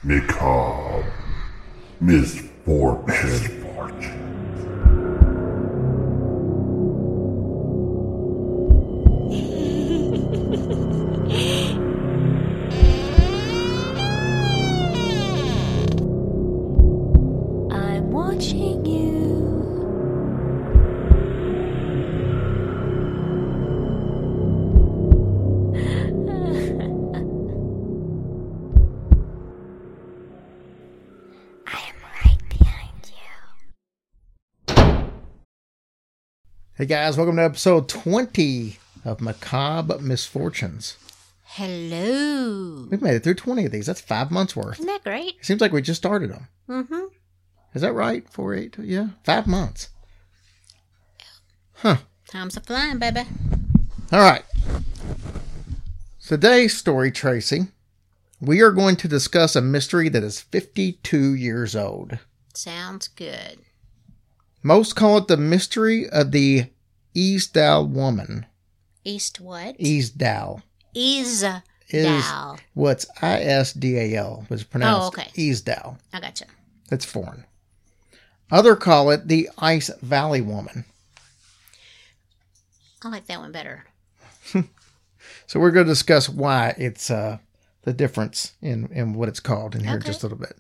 Macabre. Misfortune. I'm watching you. I am right behind you. Hey guys, welcome to episode 20 of Macabre Misfortunes. Hello. We've made it through 20 of these. That's 5 months worth. Isn't that great? It seems like we just started them. Mm-hmm. Is that right? 4, 8, yeah, 5 months. Huh. Time's a flying, baby. All right. Today's story, Tracy, we are going to discuss a mystery that is 52 years old. Sounds good. Most call it the mystery of the Easdale woman. East what? Easdale. Easdale. What's Isdal, was pronounced Oh, okay. Easdale. I gotcha. It's foreign. Other call it the Ice Valley woman. I like that one better. So we're going to discuss why it's the difference in what it's called in here Okay. just a little bit.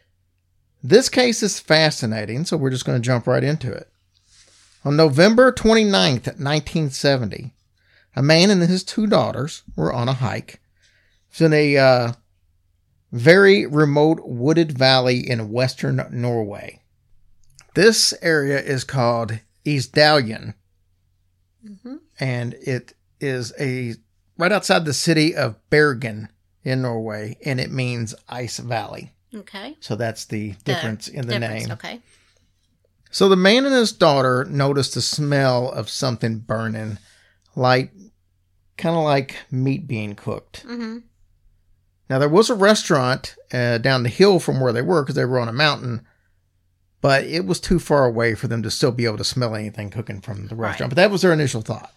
This case is fascinating, so we're just going to jump right into it. On November 29th, 1970, a man and his 2 daughters were on a hike. It's in a very remote wooded valley in western Norway. This area is called Isdalen, Mm-hmm. and it is right outside the city of Bergen in Norway, and it means Ice Valley. Okay. So that's the difference in the name. Okay. So the man and his daughter noticed the smell of something burning, kind of like meat being cooked. Mm-hmm. Now, there was a restaurant down the hill from where they were because they were on a mountain, but it was too far away for them to still be able to smell anything cooking from the restaurant. Right. But that was their initial thought.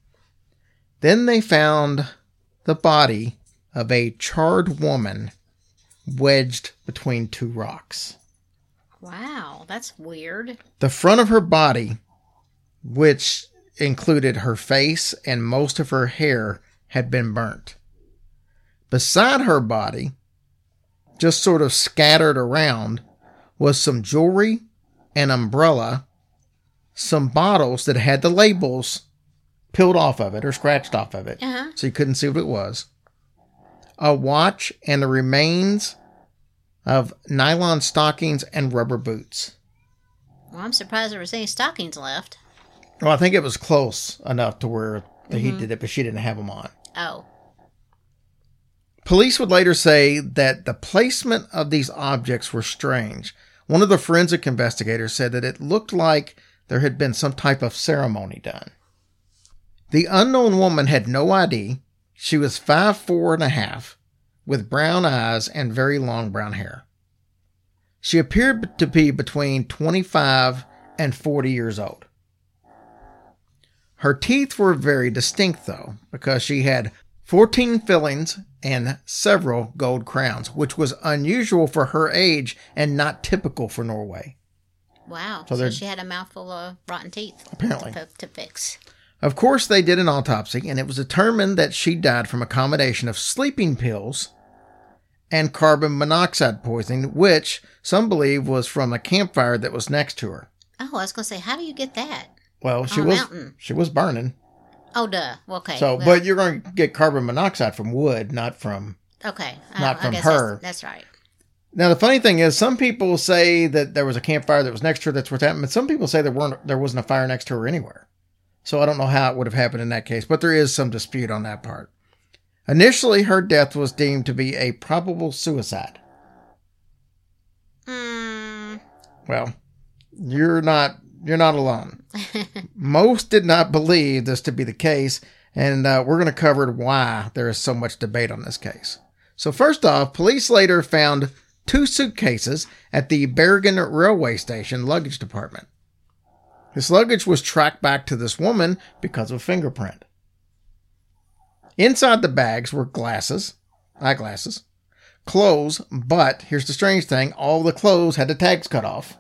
Then they found the body of a charred woman wedged between 2 rocks. Wow, that's weird. The front of her body, which included her face and most of her hair, had been burnt. Beside her body, just sort of scattered around, was some jewelry, an umbrella, some bottles that had the labels peeled off of it or scratched off of it, Uh-huh. so you couldn't see what it was, a watch, and the remains of nylon stockings and rubber boots. Well, I'm surprised there was any stockings left. Well, I think it was close enough to where he did it, but she didn't have them on. Oh. Police would later say that the placement of these objects were strange. One of the forensic investigators said that it looked like there had been some type of ceremony done. The unknown woman had no ID. She was 5'4.5", with brown eyes and very long brown hair. She appeared to be between 25 and 40 years old. Her teeth were very distinct, though, because she had 14 fillings and several gold crowns, which was unusual for her age and not typical for Norway. Wow. So So they're- she had a mouthful of rotten teeth. Apparently. To fix. Of course, they did an autopsy, and it was determined that she died from a combination of sleeping pills and carbon monoxide poisoning, which some believe was from a campfire that was next to her. Oh, I was going to say, how do you get that? Well, she On a was mountain. she was burning. Oh, duh. Okay. So, well, but you're going to get carbon monoxide from wood, not from. Okay. not I from guess her. That's right. Now, the funny thing is, some people say that there was a campfire that was next to her. That's what's happened. But some people say there wasn't a fire next to her anywhere. So I don't know how it would have happened in that case, but there is some dispute on that part. Initially, her death was deemed to be a probable suicide. Well, you're not alone. Most did not believe this to be the case, and we're going to cover why there is so much debate on this case. So first off, police later found 2 suitcases at the Bergen railway station luggage department. This luggage was tracked back to this woman because of a fingerprint. Inside the bags were eyeglasses, clothes, but here's the strange thing. All the clothes had the tags cut off.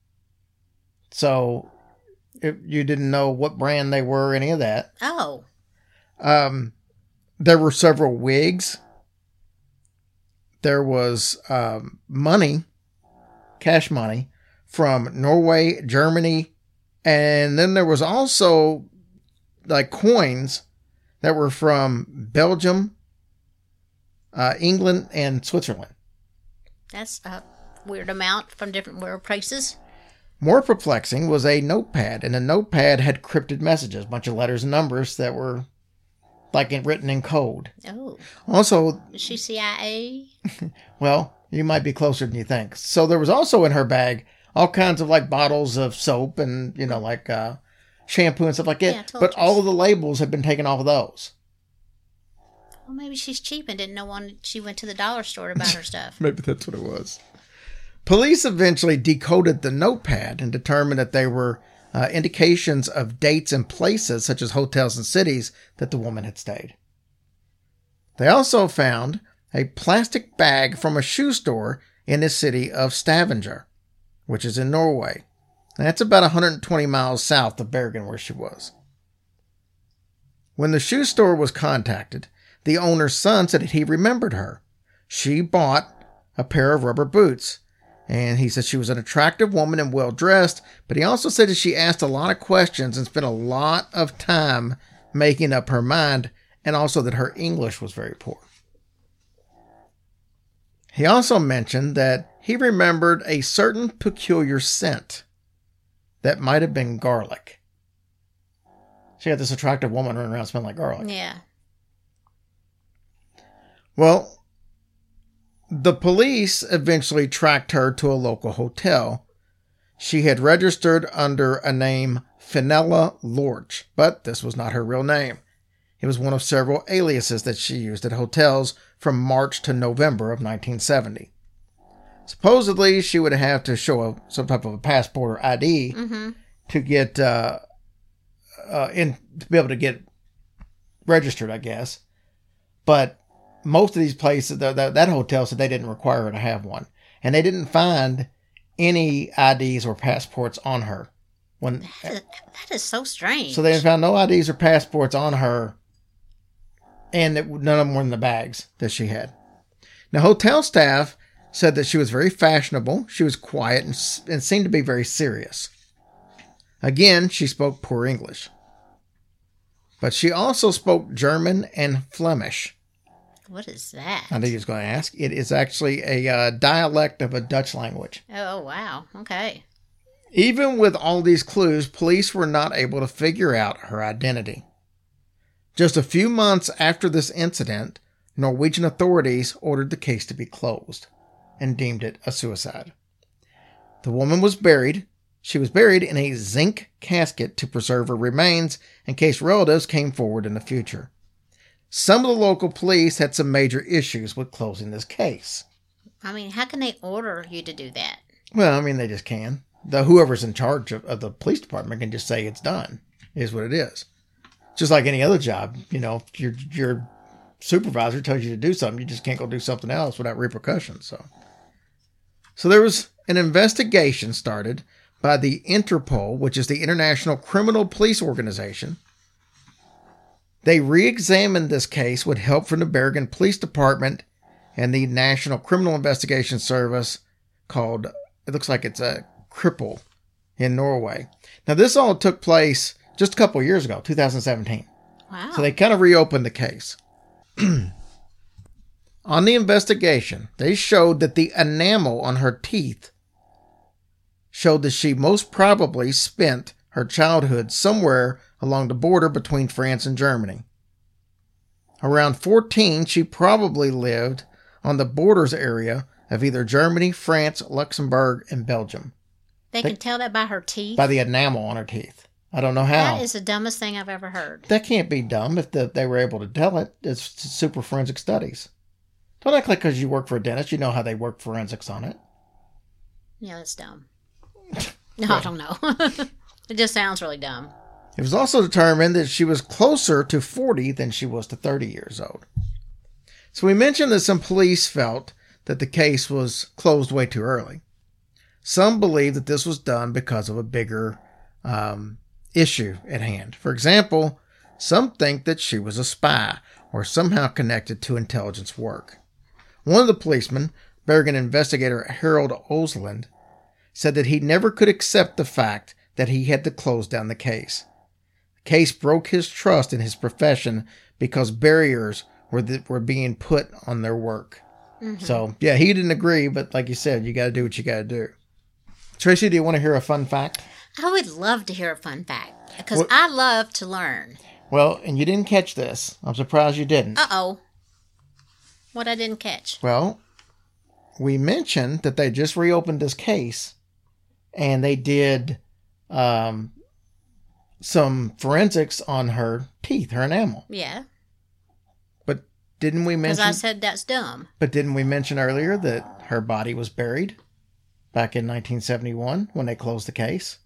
So if you didn't know what brand they were, any of that. Oh. There were several wigs. There was money, cash money, from Norway, Germany, and then there was also like coins that were from Belgium, England, and Switzerland. That's a weird amount from different weird places. More perplexing was a notepad, and the notepad had cryptic messages, a bunch of letters and numbers that were like written in code. Oh. Also, is she CIA? Well, you might be closer than you think. So there was also in her bag all kinds of like bottles of soap and, like shampoo and stuff like that. Yeah, but all of the labels had been taken off of those. Well, maybe she's cheap and didn't know when she went to the dollar store to buy her stuff. Maybe that's what it was. Police eventually decoded the notepad and determined that they were indications of dates and places, such as hotels and cities, that the woman had stayed. They also found a plastic bag from a shoe store in the city of Stavanger, which is in Norway. That's about 120 miles south of Bergen, where she was. When the shoe store was contacted, the owner's son said that he remembered her. She bought a pair of rubber boots, and he said she was an attractive woman and well-dressed, but he also said that she asked a lot of questions and spent a lot of time making up her mind, and also that her English was very poor. He also mentioned that he remembered a certain peculiar scent that might have been garlic. She had this attractive woman running around smelling like garlic. Yeah. Well, the police eventually tracked her to a local hotel. She had registered under a name Fenella Lorch, but this was not her real name. It was one of several aliases that she used at hotels from March to November of 1970. Supposedly, she would have to show some type of a passport or ID to get to be able to get registered, I guess. But most of these places, that hotel said they didn't require her to have one, and they didn't find any IDs or passports on her. That is so strange. So they found no IDs or passports on her, and none of them were in the bags that she had. Now, hotel staff said that she was very fashionable, she was quiet, and seemed to be very serious. Again, she spoke poor English. But she also spoke German and Flemish. What is that? I knew you was going to ask. It is actually a dialect of a Dutch language. Oh, wow. Okay. Even with all these clues, police were not able to figure out her identity. Just a few months after this incident, Norwegian authorities ordered the case to be closed and deemed it a suicide. The woman was buried. She was buried in a zinc casket to preserve her remains in case relatives came forward in the future. Some of the local police had some major issues with closing this case. I mean, how can they order you to do that? Well, I mean, they just can. Whoever's in charge of the police department can just say it's done. It is what it is. Just like any other job, if your supervisor tells you to do something, you just can't go do something else without repercussions. So there was an investigation started by the Interpol, which is the International Criminal Police Organization. They re-examined this case with help from the Bergen Police Department and the National Criminal Investigation Service called, it looks like it's a Cripple in Norway. Now, this all took place just a couple of years ago, 2017. Wow. So they kind of reopened the case. On the investigation, they showed that the enamel on her teeth showed that she most probably spent her childhood somewhere along the border between France and Germany. Around 14, she probably lived on the borders area of either Germany, France, Luxembourg, and Belgium. They can tell that by her teeth? By the enamel on her teeth. I don't know how. That is the dumbest thing I've ever heard. That can't be dumb if they were able to tell it. It's super forensic studies. Don't act like because you work for a dentist, you know how they work forensics on it. Yeah, that's dumb. No, I don't know. It just sounds really dumb. It was also determined that she was closer to 40 than she was to 30 years old. So we mentioned that some police felt that the case was closed way too early. Some believe that this was done because of a bigger issue at hand. For example, some think that she was a spy or somehow connected to intelligence work. One of the policemen, Bergen investigator Harold Osland, said that he never could accept the fact that he had to close down the case. The case broke his trust in his profession because barriers were being put on their work. Mm-hmm. So, yeah, he didn't agree, but like you said, you got to do what you got to do. Tracy, do you want to hear a fun fact? I would love to hear a fun fact because I love to learn. Well, and you didn't catch this. I'm surprised you didn't. Uh-oh. What I didn't catch? Well, we mentioned that they just reopened this case and they did some forensics on her teeth, her enamel. Yeah. But didn't we mention... Because I said that's dumb. But didn't we mention earlier that her body was buried back in 1971 when they closed the case?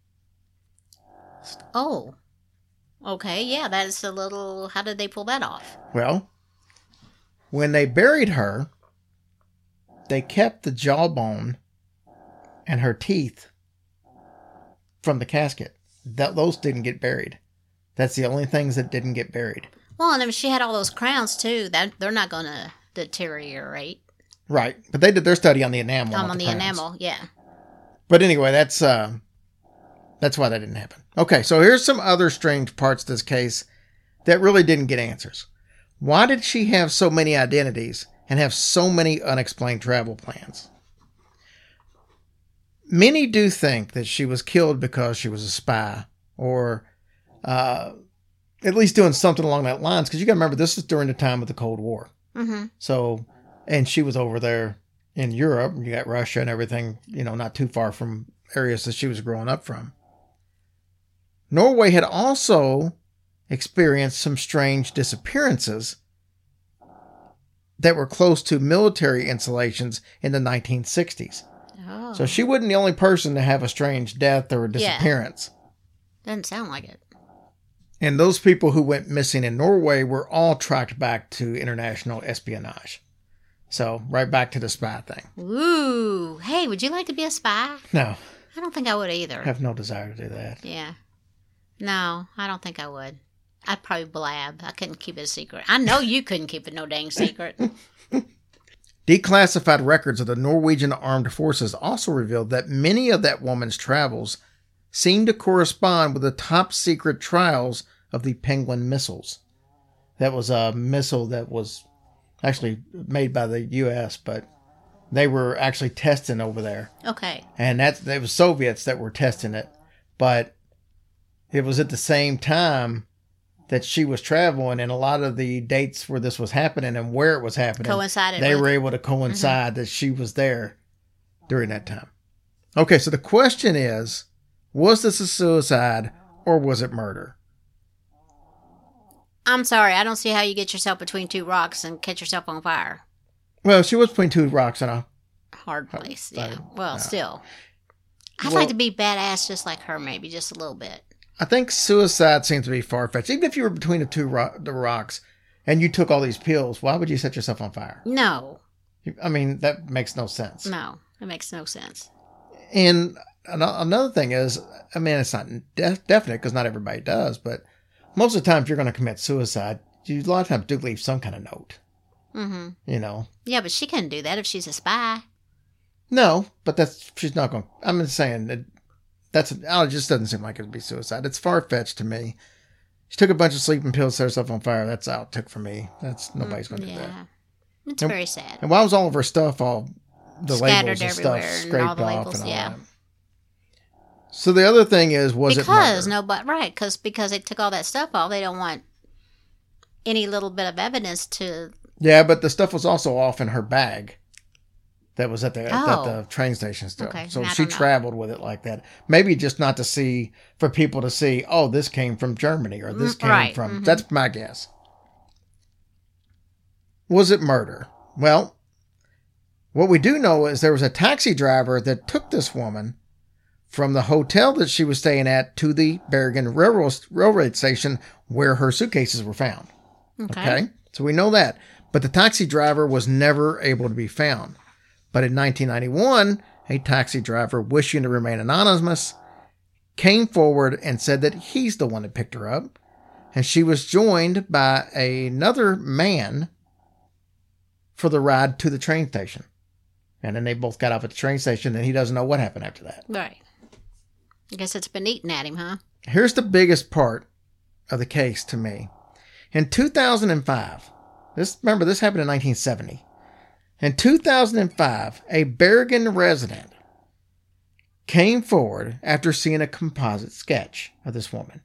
Oh. Okay, yeah, that's a little... How did they pull that off? Well, when they buried her, they kept the jawbone and her teeth from the casket. Those didn't get buried. That's the only things that didn't get buried. Well, and if she had all those crowns, too, they're not going to deteriorate. Right, but they did their study on the enamel. On the enamel, yeah. But anyway, that's why that didn't happen. Okay, so here's some other strange parts of this case that really didn't get answers. Why did she have so many identities and have so many unexplained travel plans? Many do think that she was killed because she was a spy or at least doing something along that lines. Because you got to remember, this was during the time of the Cold War. Mm-hmm. So, and she was over there in Europe. You got Russia and everything, not too far from areas that she was growing up from. Norway had also experienced some strange disappearances that were close to military installations in the 1960s. Oh. So she wasn't the only person to have a strange death or a disappearance. Yeah. Doesn't sound like it. And those people who went missing in Norway were all tracked back to international espionage. So right back to the spy thing. Ooh. Hey, would you like to be a spy? No. I don't think I would either. I have no desire to do that. Yeah. No, I don't think I would. I'd probably blab. I couldn't keep it a secret. I know you couldn't keep it no dang secret. Declassified records of the Norwegian Armed Forces also revealed that many of that woman's travels seemed to correspond with the top secret trials of the Penguin missiles. That was a missile that was actually made by the U.S., but they were actually testing over there. Okay. And it was Soviets that were testing it, but it was at the same time that she was traveling, and a lot of the dates where this was happening and where it was happening, they were able to coincide that she was there during that time. Okay, so the question is, was this a suicide or was it murder? I'm sorry, I don't see how you get yourself between two rocks and catch yourself on fire. Well, she was between two rocks and a hard place, yeah. Well, still. I'd like to be badass just like her, maybe, just a little bit. I think suicide seems to be far-fetched. Even if you were between the rocks and you took all these pills, why would you set yourself on fire? No. I mean, that makes no sense. No, it makes no sense. And another thing is, I mean, it's not definite because not everybody does, but most of the time if you're going to commit suicide, you a lot of times do leave some kind of note. Mm-hmm. Yeah, but she couldn't do that if she's a spy. No, but she's not going to. I'm just saying that it just doesn't seem like it would be suicide. It's far-fetched to me. She took a bunch of sleeping pills, set herself on fire. That's all it took for me. Nobody's going to do that. Yeah, it's very sad. And why was all of her stuff, all the scattered labels and everywhere stuff, and scraped all the off labels, and all yeah. that? So the other thing is, was it murder? Because they took all that stuff off. They don't want any little bit of evidence to... Yeah, but the stuff was also off in her bag that was at the train station still. Okay. So she traveled with it like that. Maybe just not for people to see, oh, this came from Germany or this came from... Mm-hmm. That's my guess. Was it murder? Well, what we do know is there was a taxi driver that took this woman from the hotel that she was staying at to the Bergen railroad station where her suitcases were found. Okay? So we know that. But the taxi driver was never able to be found. But in 1991, a taxi driver wishing to remain anonymous came forward and said that he's the one that picked her up. And she was joined by another man for the ride to the train station. And then they both got off at the train station, and he doesn't know what happened after that. Right. I guess it's been eating at him, huh? Here's the biggest part of the case to me. In 2005, this happened in 1970. In 2005, a Bergen resident came forward after seeing a composite sketch of this woman.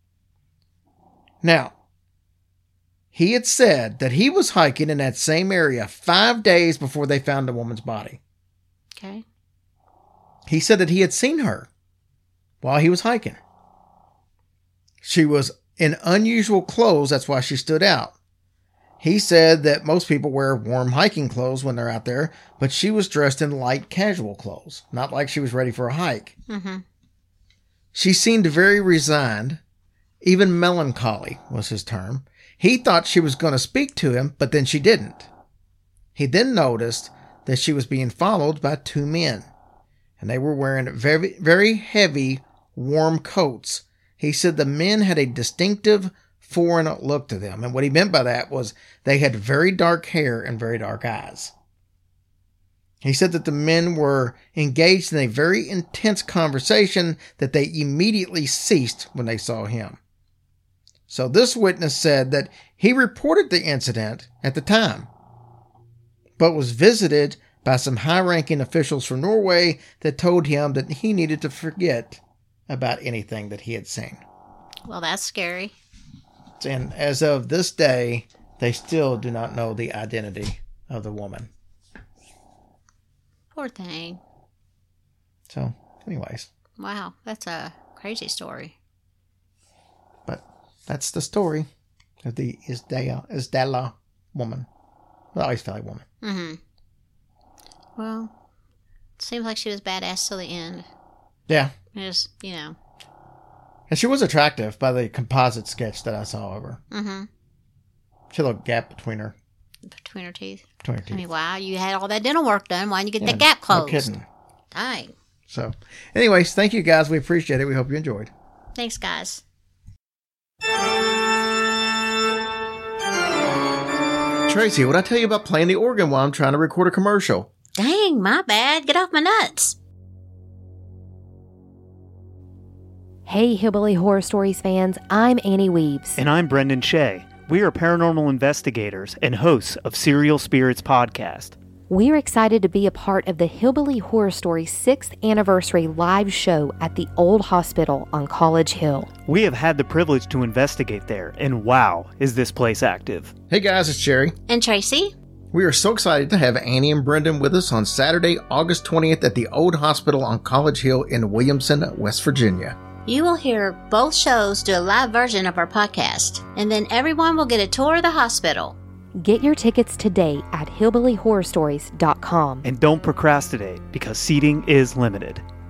Now, he had said that he was hiking in that same area 5 days before they found the woman's body. Okay. He said that he had seen her while he was hiking. She was in unusual clothes, that's why she stood out. He said that most people wear warm hiking clothes when they're out there, but she was dressed in light casual clothes, not like she was ready for a hike. Mm-hmm. She seemed very resigned, even melancholy was his term. He thought she was going to speak to him, but then she didn't. He then noticed that she was being followed by two men, and they were wearing very, very heavy, warm coats. He said the men had a distinctive foreign look to them, and what he meant by that was they had very dark hair and very dark eyes. He said that the men were engaged in a very intense conversation that they immediately ceased when they saw him. So this witness said that he reported the incident at the time, but was visited by some high-ranking officials from Norway that told him that he needed to forget about anything that he had seen. Well, that's scary. And as of this day, they still do not know the identity of the woman. Poor thing. So, anyways. Wow, that's a crazy story. But that's the story of the Isdala woman. The Ice Valley woman. Mm-hmm. Well, it seems like she was badass till the end. Yeah. Just, you know. And she was attractive by the composite sketch that I saw of her. Mm-hmm. She had a little gap between her teeth. Between her teeth. I mean, wow, you had all that dental work done. Why didn't you get that gap closed? No kidding. Dang. So, anyways, thank you guys. We appreciate it. We hope you enjoyed. Thanks, guys. Tracy, what I tell you about playing the organ while I'm trying to record a commercial? Dang, my bad. Get off my nuts. Hey, Hillbilly Horror Stories fans, I'm Annie Weaves. And I'm Brendan Shea. We are paranormal investigators and hosts of Serial Spirits Podcast. We're excited to be a part of the Hillbilly Horror Stories 6th anniversary live show at the Old Hospital on College Hill. We have had the privilege to investigate there, and wow, is this place active. Hey guys, it's Jerry. And Tracy. We are so excited to have Annie and Brendan with us on Saturday, August 20th at the Old Hospital on College Hill in Williamson, West Virginia. You will hear both shows do a live version of our podcast, and then everyone will get a tour of the hospital. Get your tickets today at hillbillyhorrorstories.com. And don't procrastinate because seating is limited.